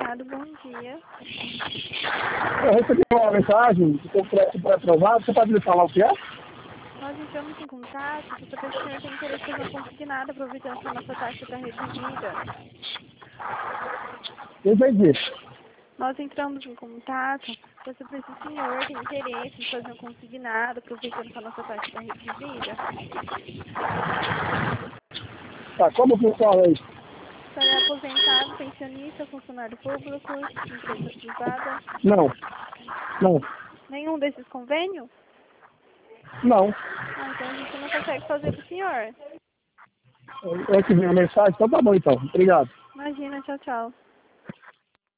consignado, bom dia. Eu recebi uma mensagem que o crédito foi aprovado. Você pode me falar o que é? Nós entramos em contato para saber se o senhor tem interesse em fazer um consignado, aproveitando que a nossa taxa está reduzida. Eu entendi. Nós entramos em contato para saber se o senhor tem interesse em fazer um consignado, aproveitando que a nossa taxa está reduzida. Tá, como funciona isso? O senhor é aposentado, pensionista, funcionário público, empresa privada? Não. Não. Nenhum desses convênios? Não. Ah, então a gente não consegue fazer para o senhor. Eu recebi a mensagem, então tá bom então. Obrigado. Imagina, tchau, tchau.